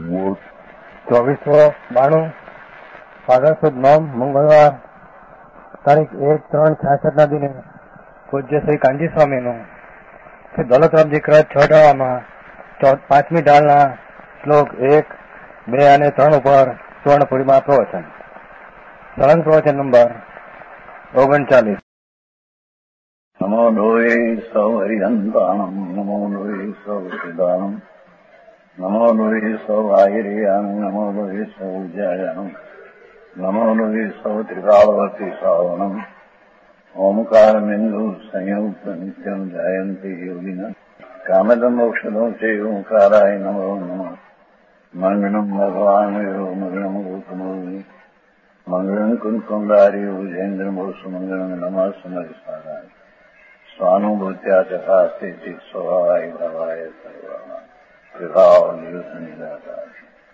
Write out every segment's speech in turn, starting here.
2492 ફાગણ સુદ 9 મંગળવાર તારીખ 1/3/66 દિને પૂજ્ય શ્રી કાંજી સ્વામીનું શ્રી દોલતરામજી કૃત 6 ડાળામાં 5મી ડાળના શ્લોક 1, 2 અને 3 ઉપર સુવર્ણપુરીમાં પ્રવચન. સળંગ પ્રવચન નંબર 39. નમો લોહે સૌ હરિહંતાણમ, નમો લોહે સૌ સિદ્ધાણમ, નમો લોહે સૌ આયર્યાન, નમો લોહે સૌ જયાન, નમો લોહે સૌ ત્રિકાળવર્તી શ્રાવણમ, ઓમકાર બિંદુ સંયુક્ત નિત્યમ જાયંતી યોગિના કામદમ મોક્ષદો છે ઓંકારાય નમો નમઃ. મંગળમ ભગવાન મંગળમ ગોતમોહિ મંગળમ કુંકુંડારી વિજેન્દ્રમોસુ મંગળમ નમઃ સમરિસારાય स्वानुभूत्या चकास्ते स्वभावाय भवाय सर्वभाव विभाव निदाता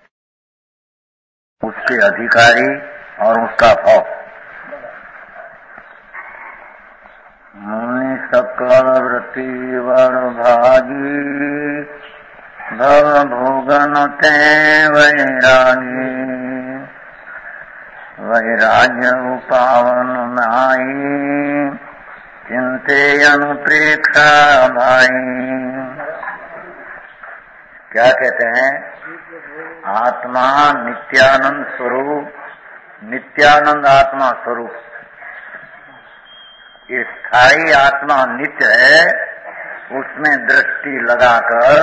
उसके अधिकारी और उसका भाव. मुनि सकल वृत्ति वर भागी भव भोगन ते वैरागी वैराग्य पावन नाई चिंते अनुप्रेक्षा भाई. क्या कहते हैं? आत्मा नित्यानंद स्वरूप, नित्यानंद आत्मा स्वरूप. स्थायी आत्मा नित्य है, उसमें दृष्टि लगाकर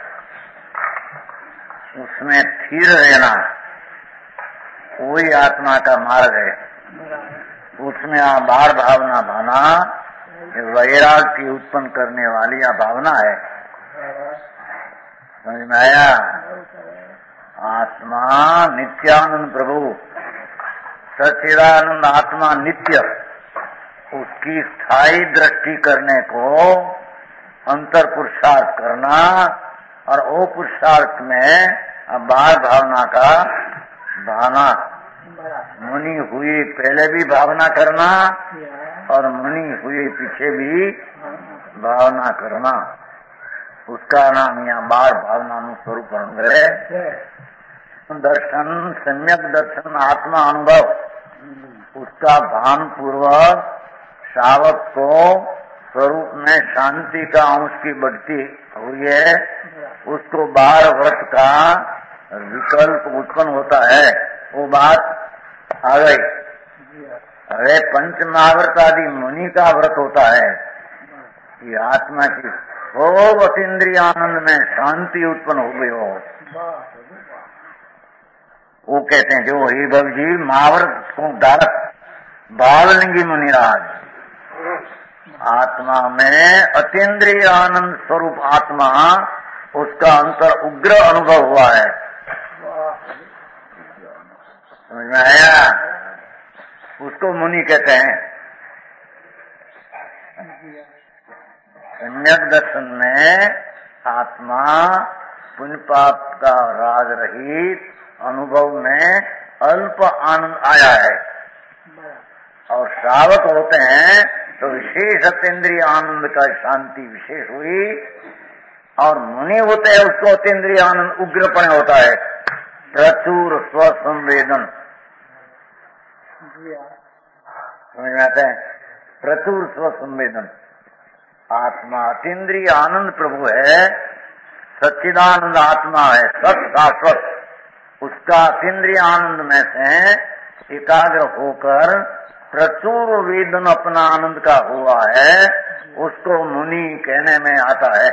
उसमें स्थिर रहना वही आत्मा का मार्ग है. उसमें आभार भावना भाना वैराग की उत्पन्न करने वाली यह भावना है. समझ में आया? आत्मा नित्यानंद प्रभु, सच्चिदानंद आत्मा नित्य, उसकी स्थायी दृष्टि करने को अंतर पुरुषार्थ करना और वो पुरुषार्थ में आभार भावना का भावना. मुनि हुई पहले भी भावना करना और मुनि हुई पीछे भी भावना करना, उसका नाम यहाँ बार भावना स्वरूप है. दर्शन, सम्यक दर्शन, आत्मा अनुभव, उसका भान पूर्वक सावक को स्वरूप में शांति का अंश की बढ़ती हुई है. उसको बार व्रत का विकल्प उत्पन्न होता है. वो बात आ गई. अरे पंचमहाव्रत आदि मुनि का व्रत होता है. ये आत्मा की खूब अतीन्द्रिय आनंद में शांति उत्पन्न हो गई हो. वो कहते हैं जो हे भव जी महाव्रत को धारक भावलिंगी मुनिराज, आत्मा में अतीन्द्रिय आनंद स्वरूप आत्मा, उसका अंतर उग्र अनुभव हुआ है. समझ में आया? उसको मुनि कहते हैं. सम्यक दर्शन में आत्मा पुण्य पाप का राग रहित अनुभव में अल्प आनंद आया है. और श्रावक होते हैं तो विशेष अतीन्द्रिय आनंद का शांति विशेष हुई. और मुनि होते हैं उसको अतीन्द्रिय आनंद उग्रपण होता है, प्रचुर स्वसंवेदन. समझ में आता है? प्रचुर स्वसंवेदन. आत्मा अतीन्द्रिय आनंद प्रभु है, सच्चिदानंद आत्मा है, सत शाश्वत. उसका अतीन्द्रिय आनंद में से एकाग्र होकर प्रचुर वेदन अपना आनंद का हुआ है, उसको मुनि कहने में आता है.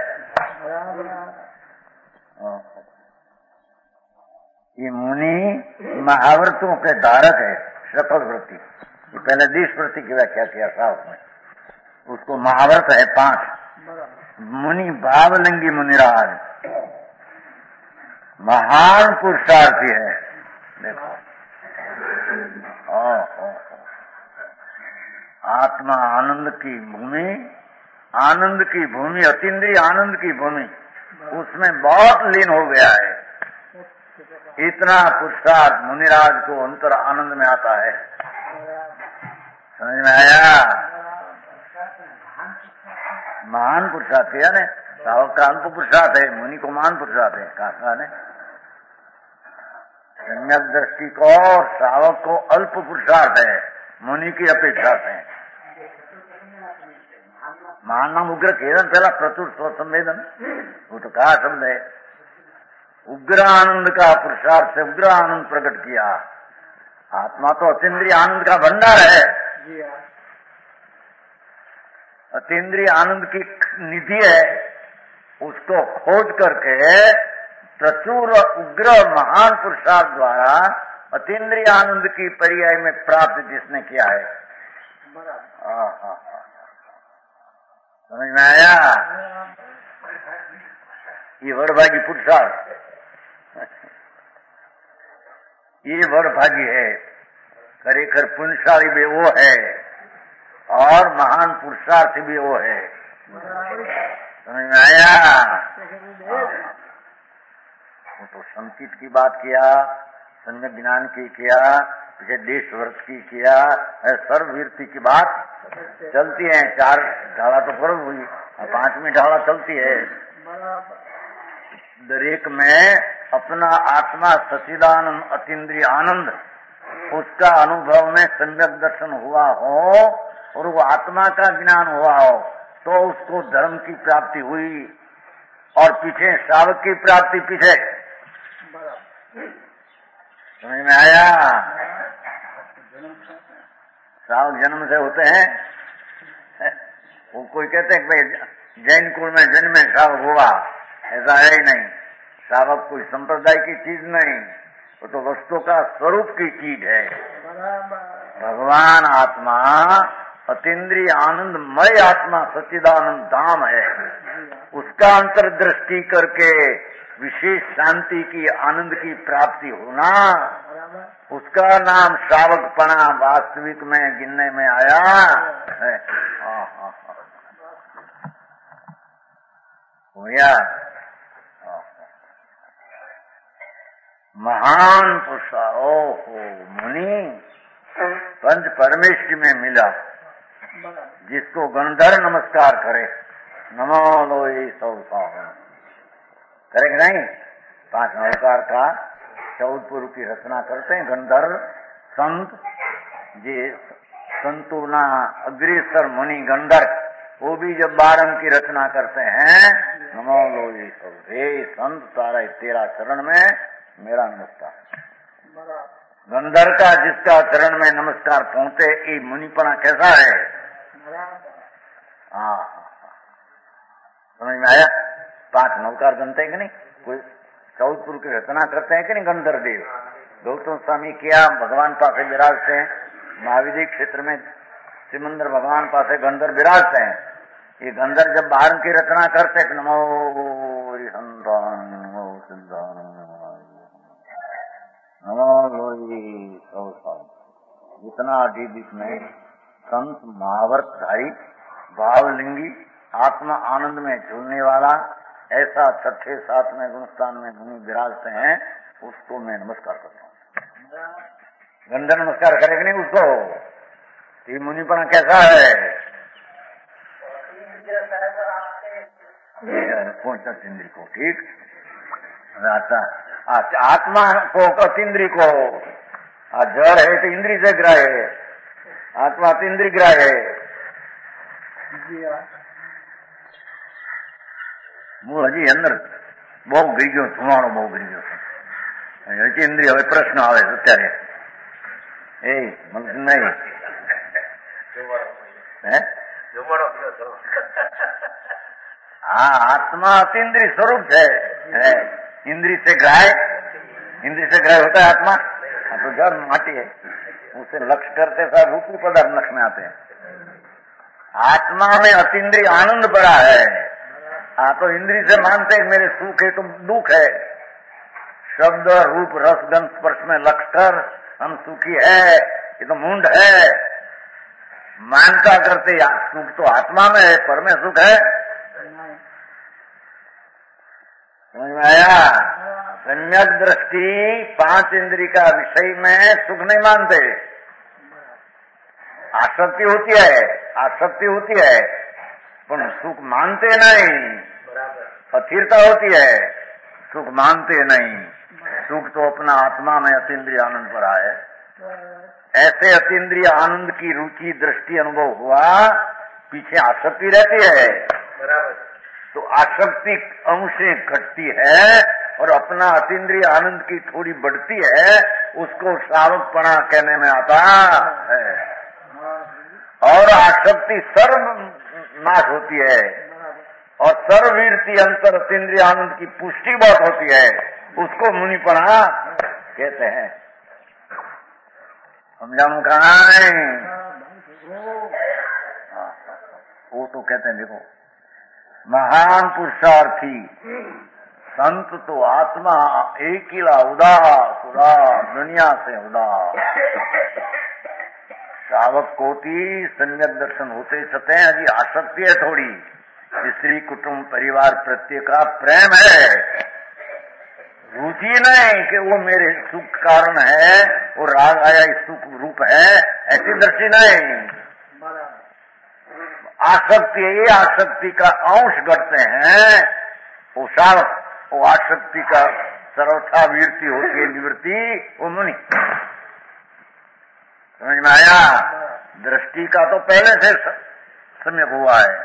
ये मुनि महाव्रतों के धारक है. सकल वृत्ति, ये पहले 20 वृत्ति की व्याख्या किया साहब में. उसको महाव्रत है 5. मुनि भावलिंगी मुनिराज महान पुरुषार्थी है. देखो आत्मा आनंद की भूमि, आनंद की भूमि, अतीन्द्रिय आनंद की भूमि, उसमें बहुत लीन हो गया है. इतना पुरुषार्थ मुनिराज को अंतर आनंद में आता है. समझ में आया? महान पुरुषार्थ है ना, सावक का अल्प पुरुषार्थ है, मुनि को महान पुरुषार्थ है. कहा ने सम्यक दृष्टि को और श्रावक को अल्प पुरुषार्थ है, मुनि की अपेक्षा से। महानाम उग्र केवल पहला प्रचुर स्वसंवेदन, वो तो कहा शब्द है। उग्र आनंद का पुरुषार्थ से उग्र आनंद प्रकट किया। आत्मा तो अतीन्द्रिय आनंद का भंडार है, अतीन्द्रिय आनंद की निधि है। उसको खोज करके प्रचुर उग्र महान पुरुषार्थ द्वारा अतीन्द्रिय आनंद की पर्याय में प्राप्त जिसने किया है। समझ में आया? ये वरभागी पुरुषार्थ, ये वरभागी है। खरेखर पुण्यशाली भी वो है और महान पुरुषार्थ भी वो है। समझ में आया? वो तो संचित की बात किया, सम्यक ज्ञान की किया, पीछे देश व्रत की किया, सर्ववीरती की बात चलती है। 4 ढाला तो पूर्ण हुई, 5वीं ढाला चलती है। दरेक में अपना आत्मा सच्चिदानंद अतीन्द्रिय आनंद, उसका अनुभव में सम्यक दर्शन हुआ हो और वो आत्मा का ज्ञान हुआ हो तो उसको धर्म की प्राप्ति हुई। और पीछे श्रावक की प्राप्ति पीछे। समझ में आया? श्रावक जन्म से होते हैं। वो कोई कहते हैं भाई जैन कुल में जन्म में श्रावक हुआ, ऐसा है ही नहीं। श्रावक कोई संप्रदाय की चीज नहीं, वो तो वस्तु का स्वरूप की चीज है। भगवान आत्मा अतीन्द्रिय आनंदमय आत्मा सच्चिदानंद धाम है। उसका अंतर्दृष्टि करके विशेष शांति की आनंद की प्राप्ति होना, उसका नाम श्रावकपना वास्तविक में गिनने में आया है। महान पुरुषा ओहो मुनि पंच परमेश्वरी में मिला, जिसको गंधर्व नमस्कार करे, नमो लोई सौ करे कि नहीं? 5 नमस्कार का 14 की रचना करते हैं गंधर्व संत जी, संतुना अग्रेसर मुनि गंधर्व, वो भी जब 12 की रचना करते हैं, नमो लोई सौ, हे संत तारा तेरा चरण में मेरा नमस्कार। गंधर्व का जिसका चरण में नमस्कार पहुंचे, ये मुनिपना कैसा है? समझ में आया? 5 नमस्कार बनते हैं कि नहीं? कोई 14 की रचना करते हैं कि नहीं? गंधर्व देव गौतम स्वामी किया, भगवान पासे विराजते हैं। महाविद्य क्षेत्र में सिमंदर भगवान पासे गंधर्व विराजते हैं। ये गंधर्व जब 12 की रचना करते हैं, नमो हरिहंतान नमो सिद्धान नमो लोई सौ, इतना अधिक में संत महावर्तधारी भावलिंगी आत्मा आनंद में झूलने वाला ऐसा 6ठे 7वें गुणस्थान में मुनि विराजते हैं, उसको मैं नमस्कार करता हूँ। गंधर्व नमस्कार करेगा नहीं उसको? ये मुनिपना कैसा है? पहुंचा इंद्री को, ठीक? आत्मा को अतीन्द्रिय को, जड़ है तो इंद्री से ग्राह है, आत्मा अतीन्द्रिय ग्राह है। હું હજી અંદર બહુ ગઈ ગયો, ધુમાડો બહુ ગઈ ગયો છે હજી ઇન્દ્રિય. હવે પ્રશ્ન આવે છે અત્યારે, એ નહીં हाँ आत्मा अतीन्द्रिय स्वरूप है। इंद्रिय से ग्राह्य, इंद्रिय से ग्राह्य होता है आत्मा, तो जड़ माटी है, उसे लक्ष्य करते साथ रूपी पदार्थ लक्ष्य में आते हैं। आत्मा में अतीन्द्रिय आनंद बड़ा है। तो इंद्रिय से मानते हैं मेरे सुख है तो दुख है, शब्द रूप रस गंध स्पर्श में लक्ष्य कर हम सुखी है, ये तो मूंड है। मानता करते सुख तो आत्मा में है, पर में सुख है। समझ में आया? सम्यक दृष्टि 5 इंद्रिय का विषय में सुख नहीं मानते। आसक्ति होती है, आसक्ति होती है, पर सुख मानते नहीं। अस्थिरता होती है, सुख मानते नहीं, सुख तो अपना आत्मा में अतीन्द्रिय आनंद पर आए। ऐसे अतीन्द्रिय आनंद की रुचि दृष्टि अनुभव हुआ, पीछे आसक्ति रहती है, तो आसक्ति अंशें घटती है और अपना अतीन्द्रिय आनंद की थोड़ी बढ़ती है, उसको श्रावकपणा कहने में आता है। और आसक्ति सर्व नाश होती है और सर्ववीरती अंतर अतीन्द्रिय आनंद की पुष्टि बहुत होती है, उसको मुनिपणा कहते हैं। समझाऊं कहाँ है? वो तो कहते हैं, देखो महान पुरुषार्थी संत तो आत्मा एकिला उदास उदास दुनिया से उदास। श्रावक कोटि सम्यक दर्शन होते छते अभी आसक्ति है थोड़ी, स्त्री कुटुंब परिवार प्रत्येक का प्रेम है, रुचि नहीं कि वो मेरे सुख कारण है, वो राग आया सुख रूप है, ऐसी दृष्टि नहीं। आसक्ति, ये आसक्ति का अंश घटते हैं, वो श्रावक, वो आसक्ति का सर्वथा वीरती होती है निवृत्ति, वो मुनि। समझ में आया? दृष्टि का तो पहले से सम्यक हुआ है।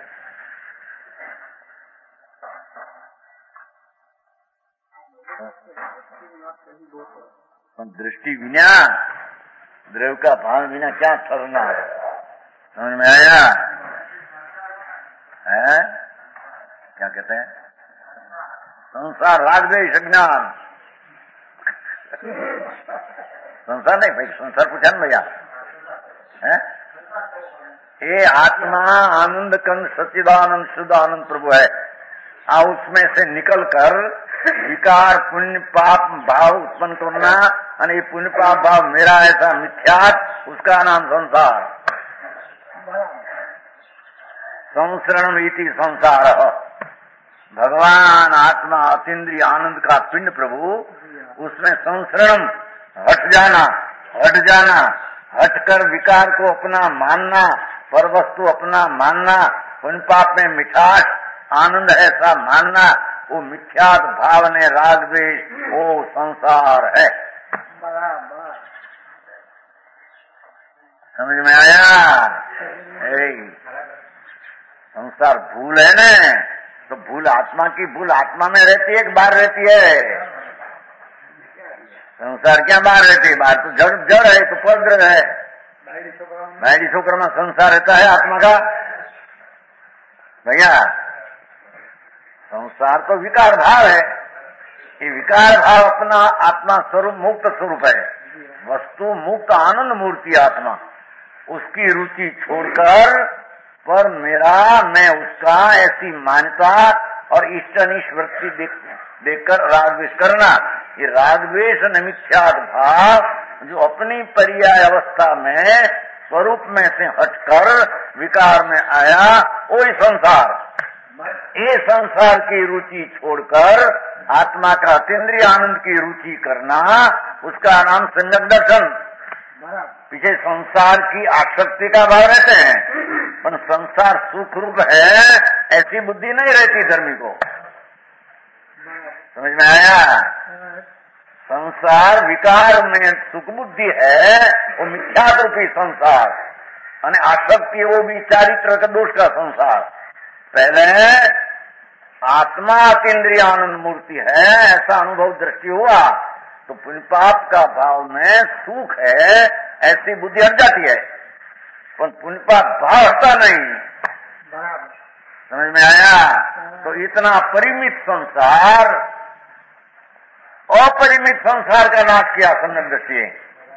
दृष्टि बिना द्रव्य का भान बिना क्या ठहरना है? समझ में आया? है क्या कहते हैं? संसार राग द्वेष अज्ञान, संसार नहीं भाई, संसार पूछा ना भैया है? ये आत्मा आनंद कंद सच्चिदानंद शुद्ध आनंद प्रभु है। उसमें से निकल कर विकार पुण्य पाप भाव उत्पन्न करना, और ये पुण्य पाप भाव मेरा ऐसा मिथ्यात, उसका नाम संसार। संसरण इति संसार। भगवान आत्मा अतीन्द्रिय आनंद का पिंड प्रभु, उसमें संसरण हट जाना, हटकर विकार को अपना मानना, पर वस्तु अपना मानना, पुण्य पाप में मिठास आनंद ऐसा मानना, वो मिथ्यात भाव ने राग द्वेष, वो संसार है। समझ में आया? संसार भूल है ना, तो भूल आत्मा की, भूल आत्मा में रहती है, एक बार रहती है। संसार क्या बाहर रहती है? बाहर तो जड़ है, तो पवित्र है। भाई छोकर में संसार रहता है आत्मा का भैया। संसार तो विकार भाव है, ये विकार भाव अपना आत्मा स्वरूप मुक्त स्वरूप है, वस्तु मुक्त आनंद मूर्ति आत्मा। उसकी रुचि छोड़कर पर मेरा मैं उसका ऐसी मान्यता और इष्ट अनिष्ट वृत्ति देखकर राग द्वेष करना, ये राग द्वेष मिथ्यात भाव जो अपनी पर्याय अवस्था में स्वरूप में से हटकर विकार में आया, वही संसार। ये संसार की रुचि छोड़कर आत्मा का अतीन्द्रिय आनंद की रुचि करना, उसका नाम सम्यक दर्शन। पीछे संसार की आसक्ति का भाव रहते हैं, पर संसार सुख रूप है ऐसी बुद्धि नहीं रहती धर्मी को। समझ में आया? संसार विकार में सुख बुद्धि है, वो मिथ्या रूपी संसार, और आसक्ति वो भी चारित्र का दोष का संसार। पहले आत्मा अतीन्द्रिय आनंद मूर्ति है, ऐसा अनुभव दृष्टि हुआ, तो पुण्य पाप का भाव में सुख है ऐसी बुद्धि हट जाती है, पर पुण्य पाप भाव हटता नहीं। समझ में आया? तो इतना परिमित संसार, अपरिमित संसार का नाश किया सम्यक दृष्टि।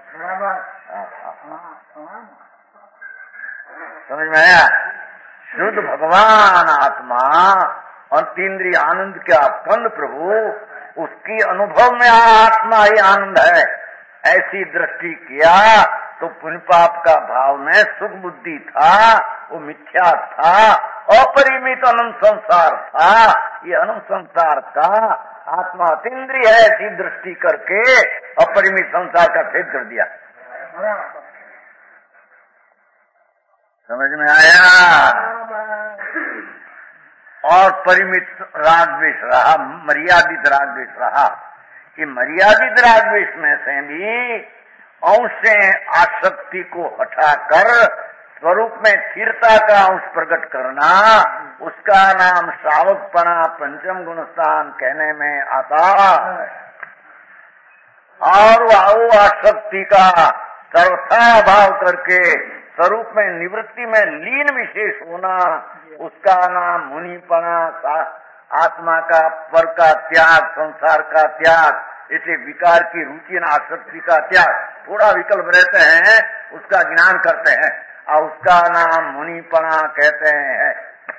समझ में आया? शुद्ध भगवान आत्मा अतीन्द्रिय आनंद का कंद प्रभु, उसकी अनुभव में आत्मा ही आनंद है ऐसी दृष्टि किया, तो पुण्य पाप का भाव में सुख बुद्धि था, वो मिथ्या था, अपरिमित अनंत संसार था। ये अनंत संसार का आत्मा अतीन्द्रिय है ऐसी दृष्टि करके अपरिमित संसार का भेद कर दिया। समझ में आया? और परिमित राग द्वेष रहा, मर्यादित राग द्वेष रहा। कि मर्यादित राग द्वेष में से भी अंश से आसक्ति को हटाकर स्वरूप में स्थिरता का अंश प्रकट करना, उसका नाम सावकपना पंचम गुण स्थान कहने में आता है। और वो आसक्ति का सर्वथा भाव करके स्वरूप में निवृत्ति में लीन विशेष होना, उसका नाम मुनिपना, आत्मा का पर का त्याग, संसार का त्याग, इसलिए विकार की रुचि न आसक्ति का त्याग। थोड़ा विकल्प रहते हैं, उसका ज्ञान करते हैं और उसका नाम मुनिपना कहते हैं।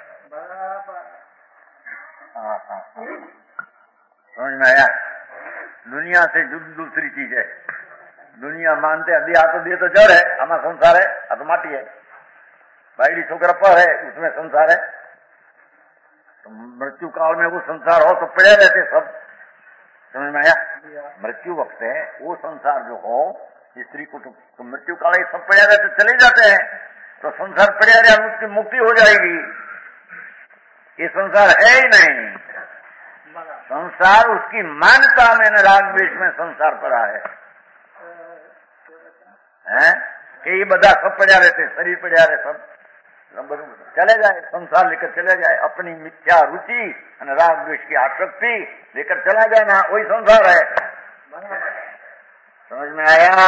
समझ में आया? दुनिया से दूसरी चीज है। दुनिया मानते अभी आ तो दे तो जड़ है, हमारा संसार है, आ तो माटी है। बाइडी छोकरा पर है, उसमें संसार है। तो मृत्यु काल में वो संसार हो तो पड़े रहते सब। समझ में आया? मृत्यु वक्त है वो संसार जो हो, स्त्री को तो मृत्यु काल सब पड़े रहते चले जाते हैं, तो संसार पड़े रहे, उसकी मुक्ति हो जाएगी। ये संसार है ही नहीं। संसार उसकी मान्यता में न राग द्वेष में संसार पड़ा है, कि ये बदा सब पड़ा रहते, शरीर पड़ा रहे, सब चले जाए, संसार लेकर चले जाए, अपनी मिथ्या रुचि और राग द्वेष की आसक्ति लेकर चला जाए ना, वही संसार है। समझ में आया?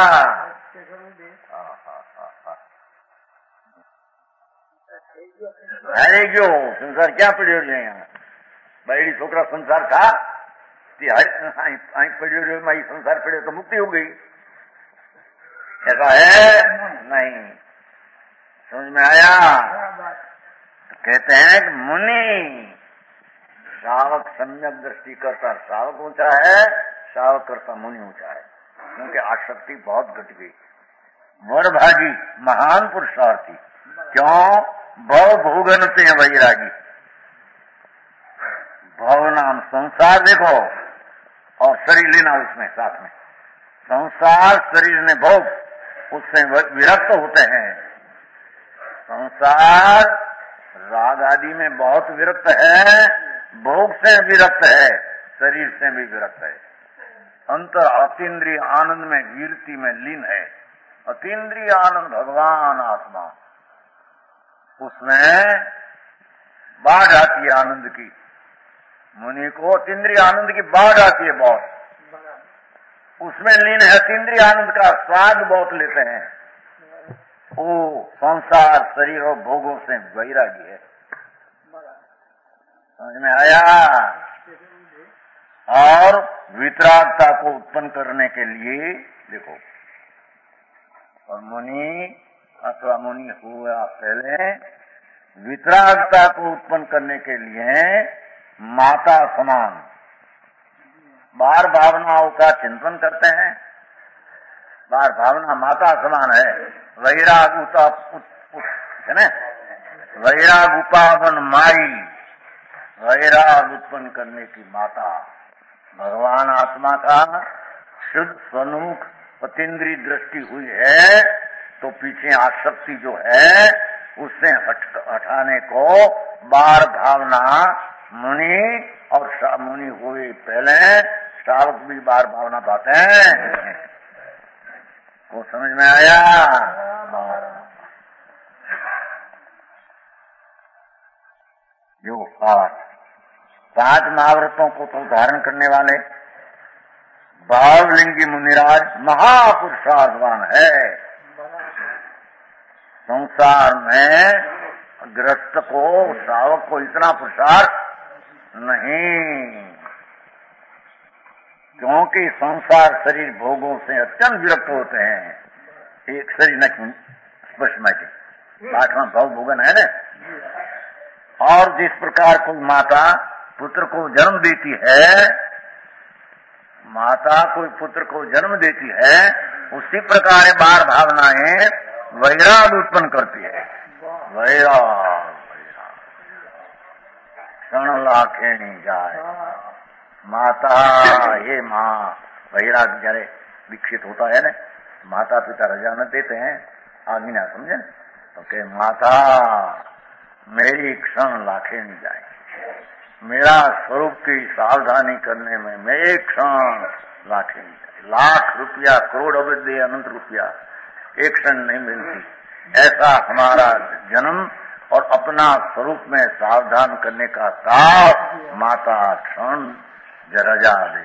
अरे क्यों संसार क्या पड़े हो यहाँ? बैडी छोकरा संसार का पड़े माई संसार पड़े तो मुक्ति हो गई, ऐसा है नहीं। समझ में आया? तो कहते हैं कि मुनि श्रावक सम्यक दृष्टि करता, श्रावक ऊंचा है, श्रावक करता मुनि ऊंचा है, क्योंकि आसक्ति बहुत घट गई। वरभागी महान पुरुषार्थी, क्यों? भव भोगनते हैं वैरागी। भव नाम संसार देखो और शरीर लेना उसमें साथ में, संसार शरीर ने भोग, उससे विरक्त होते हैं। संसार राग आदि में बहुत विरक्त है, भोग से विरक्त है, शरीर से भी विरक्त है। अंतर अतीन्द्रिय आनंद में वीरति में लीन है। अतीन्द्रिय आनंद भगवान आत्मा, उसमें बाढ़ आती है आनंद की। मुनि को अतीन्द्रिय आनंद की बाढ़ आती है बहुत, उसमें लीन है। अतीन्द्रिय आनंद का स्वाद बहुत लेते हैं। वो संसार शरीर और भोगों से वैरागी है। समझ में आया? और वितरागता को उत्पन्न करने के लिए देखो, और मुनि अथवा मुनि हुआ पहले वितरागता को उत्पन्न करने के लिए माता समान बार भावनाओं का चिंतन करते हैं। बार भावना माता समान है। वैराग है ना, वैराग उपावन माई, वैराग उत्पन्न करने की माता भगवान आत्मा का शुद्ध स्वरूप अतीन्द्रिय दृष्टि हुई है, तो पीछे आसक्ति जो है उससे हटाने को बार भावना मुनि और मुनि हुए पहले श्रावक भी बार भावना पाते हैं। वो समझ में आया? जो 5 महाव्रतों को तो धारण करने वाले भावलिंगी मुनिराज महापुरुषार्थवान है। संसार में गृहस्थ को, श्रावक को इतना पुरुषार्थ नहीं, क्योंकि संसार शरीर भोगों से अत्यंत विरक्त होते हैं। एक शरीर न स्पष्ट में 8वां भाव भोगन है न। और जिस प्रकार कोई माता पुत्र को जन्म देती है, माता कोई पुत्र को जन्म देती है, उसी प्रकार बार भावनाएं वैराग उत्पन्न करती है। वैराग क्षण लाखेणी जाए माता, ये माँ वैराग जरे विकसित होता है न, माता पिता रजा न देते हैं, आज्ञा समझे, तो के माता मेरी क्षण लाखेणी जाए। मेरा स्वरूप की सावधानी करने में मैं एक क्षण लाख रुपया, करोड़ अवधि, अनंत रुपया एक क्षण नहीं मिलती। ऐसा हमारा जन्म और अपना स्वरूप में सावधान करने का ताप माता क्षण रजा दे।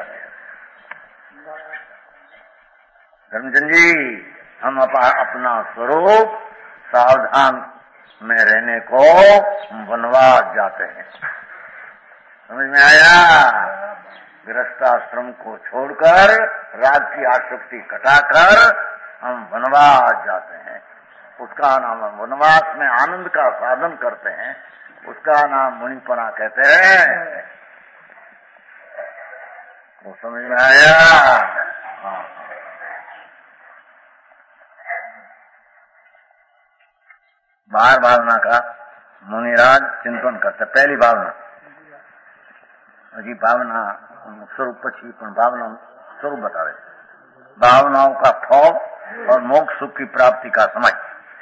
धर्मचंद जी, हम अपना स्वरूप सावधान में रहने को वनवास जाते हैं। समझ में आया? गृहस्थाश्रम को छोड़कर राग की आसक्ति कटाकर हम वनवास जाते हैं। उसका नाम वनवास में आनंद का साधन करते हैं, उसका नाम मुनिपना कहते हैं। वो समझ में आया? हाँ। बाहर भावना का मुनिराज चिंतन करते। पहली भावना हजी भावना स्वरूप पछी भावना स्वरूप बतावे। भावनाओं का फल और मोक्ष सुख की प्राप्ति का समय।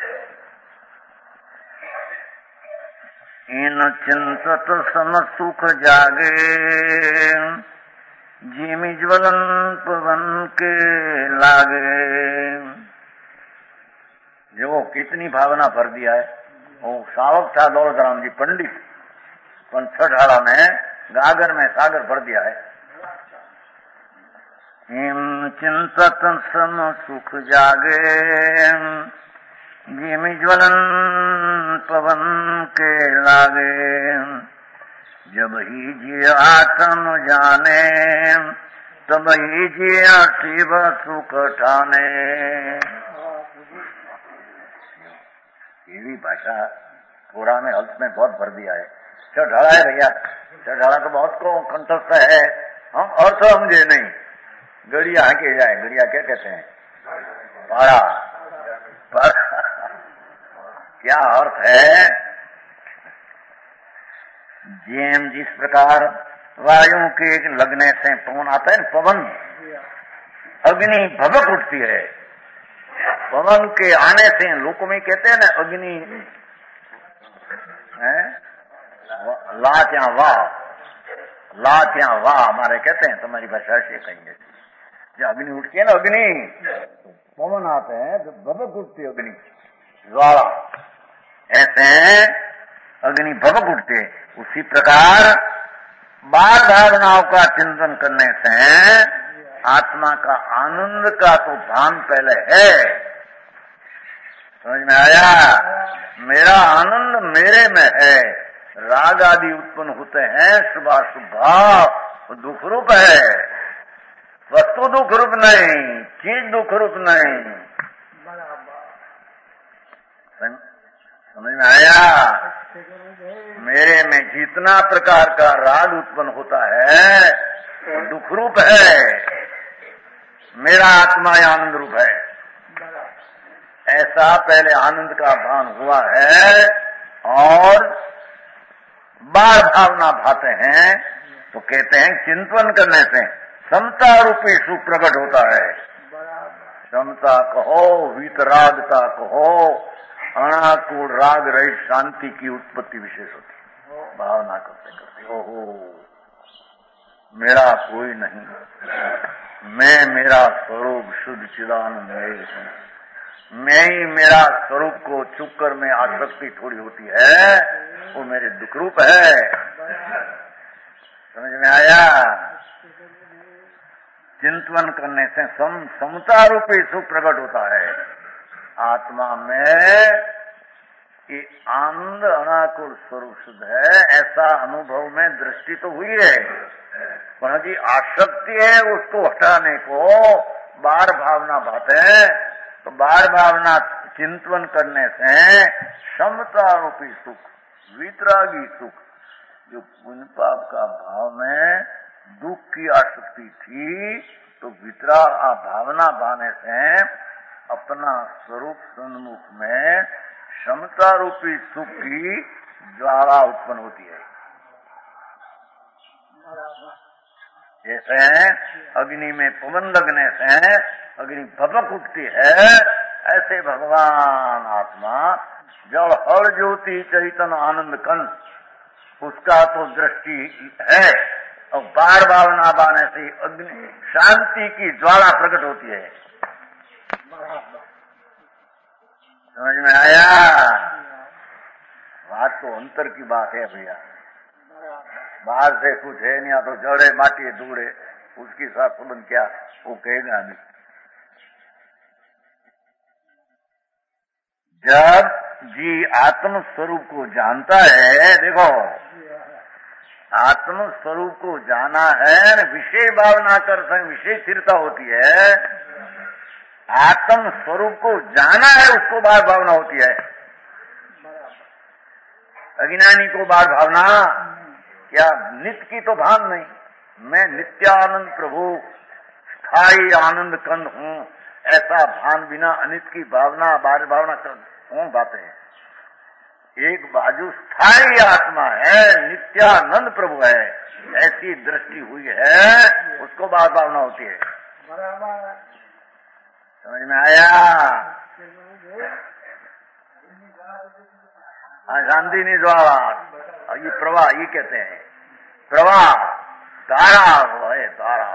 इन चिंतत सम सुख जागे, जिमि ज्वलन पवन के लागे। जो कितनी भावना भर दिया है। वो सावक था दौलत राम जी पंडित, पर छठाड़ा में गागर में सागर भर दिया है। हिम चिंतत सम सुख जागे, जिमि ज्वलन पवन के लागे। जब ही जिया आत्म जाने, तब ही जिया शिव सुख ठाने। ये भाषा थोड़ा में अर्थ में बहुत भर दिया है। चढ़ाड़ा है भैया, चढ़ाड़ा तो बहुत को कंठस्थ है, हम अर्थ समझे नहीं। गड़िया के जाए, गड़िया क्या कहते हैं? पाड़ा। क्या अर्थ है? जेम जिस प्रकार वायु के लगने से पवन आता है, पवन अग्नि भभक उठती है। पवन के आने से लोक में कहते हैं ना अग्नि है, लात्या वाह हमारे कहते हैं, तुम्हारी भाषा से कहेंगे। जो अग्नि उठती है ना, अग्नि पवन आते हैं तो भभक उठती है अग्नि ज्वाला, ऐसे अग्नि भभक उठते। उसी प्रकार बार भावनाओं का चिंतन करने से आत्मा का आनंद का तो भान पहले है। समझ में आया? मेरा आनंद मेरे में है। राग आदि उत्पन्न होते हैं, शुभाशुभ दुख रूप है। वस्तु दुख रूप नहीं, चीज दुख रूप नहीं। समझ में आया? मेरे में जितना प्रकार का राग उत्पन्न होता है दुख रूप है, मेरा आत्मा आनंद रूप है। ऐसा पहले आनंद का भान हुआ है और बार भावना भाते हैं तो कहते हैं चिंतन करने से समता रूपी सुख प्रकट होता है। समता कहो, वीतरागता कहो, अनाकूल राग रहित शांति की उत्पत्ति विशेष होती है। भावना करते करते ओहो मेरा कोई नहीं, मैं मेरा स्वरूप शुद्ध चिदानंद है। मैं ही मेरा स्वरूप को चुपकर में आसक्ति थोड़ी होती है, वो मेरे दुख रूप है। समझ में आया? चिंतन करने से समता रूपी सुख प्रकट होता है। आत्मा में कि आनंद अनाकुल स्वरूप शुद्ध है, ऐसा अनुभव में दृष्टि तो हुई है, पर जी आसक्ति है उसको हटाने को बार भावना बात है। तो बार भावना चिंतन करने से समता रूपी सुख, वितरागी सुख, जो पुण्य पाप का भाव में दुख की आसक्ति थी, तो वितराग भावना भाने से अपना स्वरूप सन्मुख में समता रूपी सुख की ज्वाला उत्पन्न होती है। जैसे अग्नि में पवन लगने से अग्नि भभक उठती है, ऐसे भगवान आत्मा जब हर ज्योति चैतन्य आनंद कंठ उसका तो दृष्टि है, और बार बार ना बाने से अग्नि शांति की ज्वाला प्रकट होती है। समझ में आया? बात तो अंतर की बात है भैया। बाहर से कुछ है नहीं, या तो जड़े माटी धूड़े, उसकी साथ संबंध क्या, वो कहेगा नहीं। जब जी आत्म स्वरूप को जानता है, देखो आत्म स्वरूप को जाना है, विषय भावना कर विषय स्थिरता होती है। आत्म स्वरूप को जाना है, उसको बार भावना होती है। अज्ञानी को बार भावना क्या, नित्य की तो भान नहीं, मैं नित्यानंद प्रभु स्थायी आनंद कंद हूँ, ऐसा भान बिना अनित्य की भावना बार भावना कर बातें। एक बाजू स्थायी आत्मा है, नित्यानंद प्रभु है, ऐसी दृष्टि हुई है, उसको बार भावना होती है। समझ में आया? शांति नहीं ज्वाला, ये प्रवाह, ये कहते हैं प्रवाह, धारा है धारा,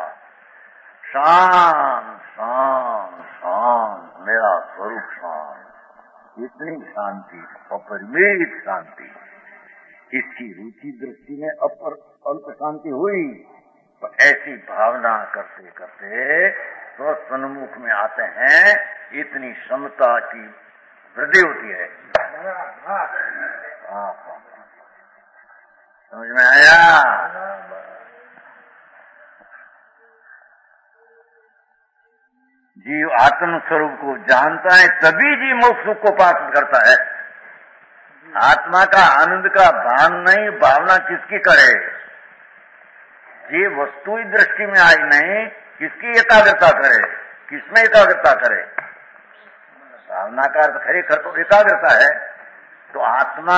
शांत शांत शांत, मेरा स्वरूप शांत, इतनी शांति, अपरिमित शांति। इसकी रुचि दृष्टि में अल्प शांति हुई, तो ऐसी भावना करते करते तो सन्मुख में आते हैं, इतनी क्षमता की वृद्धि होती है। समझ में आया? जीव आत्म स्वरूप को जानता है, तभी जीव मोक्ष सुख को प्राप्त करता है। आत्मा का आनंद का भान नहीं, भावना किसकी करे? ये वस्तु दृष्टि में आई नहीं, किसकी एकाग्रता करे? किसमें एकाग्रता करे? भावना का अर्थ खरेखर तो एकाग्रता है। तो आत्मा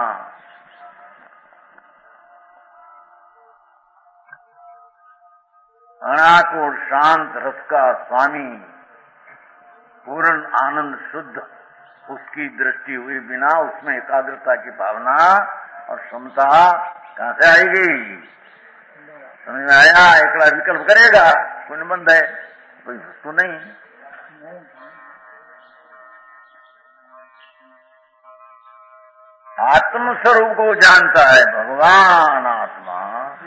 अनाकुल शांत रस का स्वामी, पूर्ण आनंद शुद्ध, उसकी दृष्टि हुई बिना उसमें एकाग्रता की भावना और क्षमता कहां से आएगी? समझ में आया? एकला विकल्प करेगा, कोई निबंध है, कोई वस्तु नहीं। आत्म स्वरूप को जानता है भगवान। आत्मा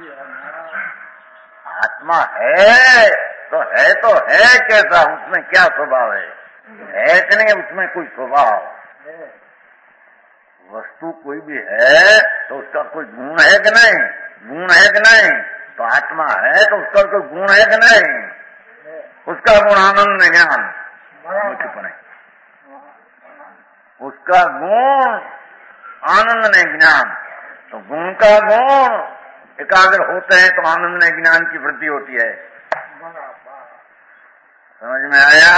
आत्मा है तो है कैसा, उसमें क्या स्वभाव है कि नहीं, उसमें कोई स्वभाव, वस्तु कोई भी है तो उसका कोई गुण है कि नहीं, गुण है कि नहीं? तो आत्मा है तो उसका कोई गुण है कि नहीं? उसका गुण आनंद ज्ञान, उसका गुण आनंद ने ज्ञान। तो गुण का गुण एकाग्र होते हैं तो आनंद ने ज्ञान की वृद्धि होती है। समझ में आया?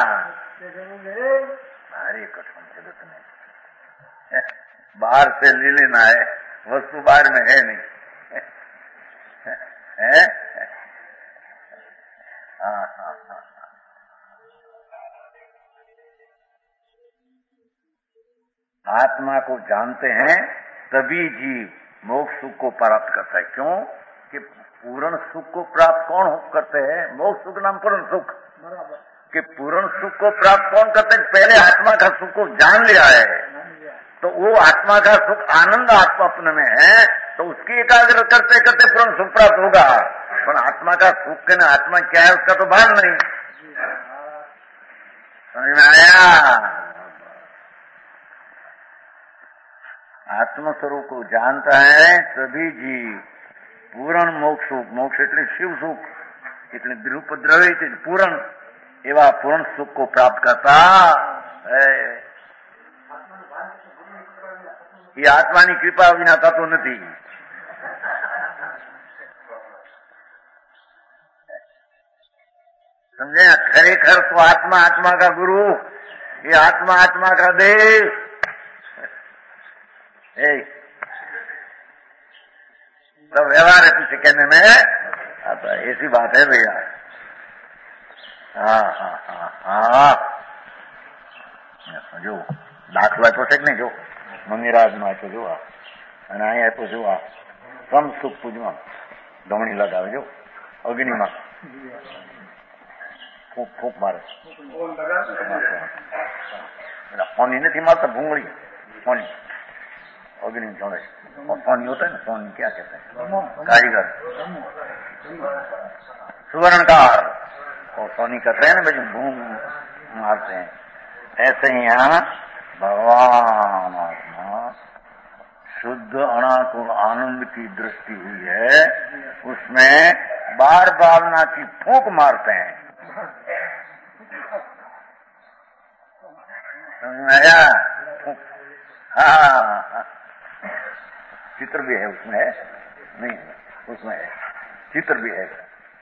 भारी कठिन जगत में बाहर से ले लेना है, वस्तु बाहर में है नहीं है? हाँ। आत्मा को जानते हैं तभी जीव मोक्ष सुख को प्राप्त करता है। क्यों कि पूर्ण सुख को प्राप्त कौन करते हैं? मोक्ष सुख नाम पूर्ण सुख। कि पूर्ण सुख को प्राप्त कौन करते हैं? पहले आत्मा का सुख को जान लिया है, तो वो आत्मा का सुख आनंद आत्मा अपने में है, तो उसकी एकाग्र करते करते पूर्ण सुख प्राप्त होगा। पर आत्मा का सुख के ना आत्मा क्या है उसका तो भान नहीं। समझ में आया? आत्म स्वरूप को जानता है तभी जीव पूर्ण मोक्ष सुख, मोक्ष એટલે शिव सुख, એટલે દ્રવ્ય પૂરણ એવા પૂર્ણ સુખ को प्राप्त करता है। ये आत्मा की कृपा विना तो नहीं। समझे? खरेखर तो आत्मा आत्मा का गुरु, ये आत्मा आत्मा का देव। तो व्यवहार है पीछे कहने में आता, ऐसी बात है भैया। हाँ जो दाखला तो છે ને, જો મંગીરાજ માં તો જો અને અહીંયા આપ્યું છું આ સમ સુખ પૂજમાં ધમણી લગાવે જો અગ્નિમાં ફૂંક ફૂંક મારે ફોની નથી મારતા ભૂંગળી ફોની अग्नि जोड़े और सोनी होता है ना सोनी क्या कहते हैं कारीगर सुवर्णकार और सोनी कहते हैं ना भाई भूम मारते हैं। ऐसे ही यहाँ भगवान आत्मा शुद्ध अनाकुल आनंद की दृष्टि हुई है, उसमें बार भावना की फूंक मारते हैं। समझ में आया? हाँ, चित्र भी है उसमें, है नहीं है उसमें है चित्र भी है।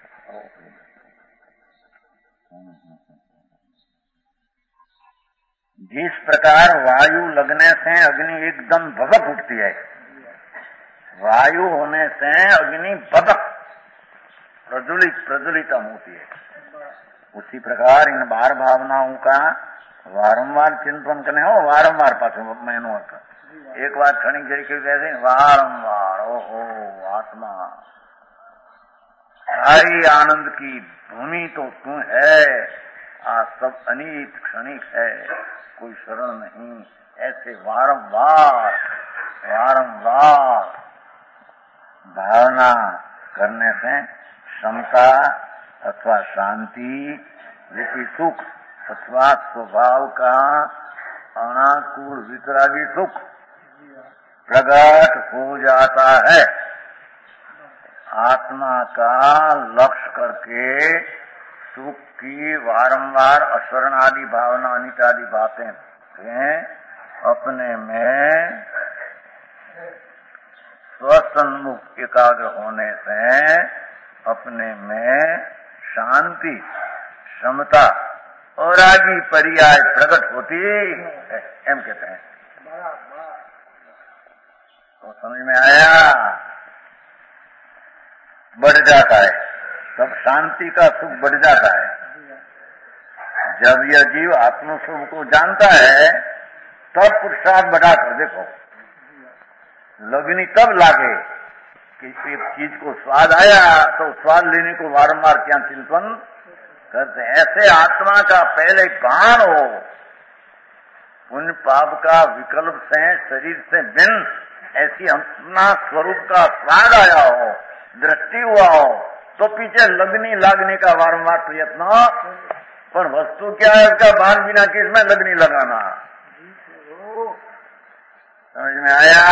जिस प्रकार वायु लगने से अग्नि एकदम भभक उठती है, वायु होने से अग्नि भभक प्रज्वलित होती है, उसी प्रकार इन बार भावनाओं का वारंवार चिंतन करने हो। वारंवार पाछो मैनो अर्थ एक बार क्षणिक जरी कैसे वारंवार ओहो आत्मा सारी आनंद की भूमि तो तू है, आज सब अनित क्षणिक है, कोई शरण नहीं। ऐसे वारंवार वारंवार भावना करने से क्षमता अथवा शांति रूपी सुख अथवा स्वभाव का अनाकूल वितरागी सुख प्रकट हो जाता है। आत्मा का लक्ष्य करके सुख की वारंवार अशरण आदि भावना अनित आदि बातें अपने में स्वसन्मुख एकाग्र होने से अपने में शांति क्षमता और आदि पर्याय प्रकट होती है, एम कहते हैं। तो समझ में आया? बढ़ जाता है, तब शांति का सुख बढ़ जाता है। जब यह जीव आत्मस्वरूप को जानता है तब पुरुषार्थ बढ़ाकर देखो, लगनी तब लागे कि एक चीज को स्वाद आया तो स्वाद लेने को वारंवार क्या चिंतन करते। ऐसे आत्मा का पहले भान हो, उन पाप का विकल्प से शरीर से भिन्न ऐसी अपना स्वरूप का स्वाद आया हो, दृष्टि हुआ हो, तो पीछे लगनी लागने का वारंवार प्रयत्न। पर वस्तु क्या है? उसका भान बिना किसमें लगनी लगाना। समझ में आया?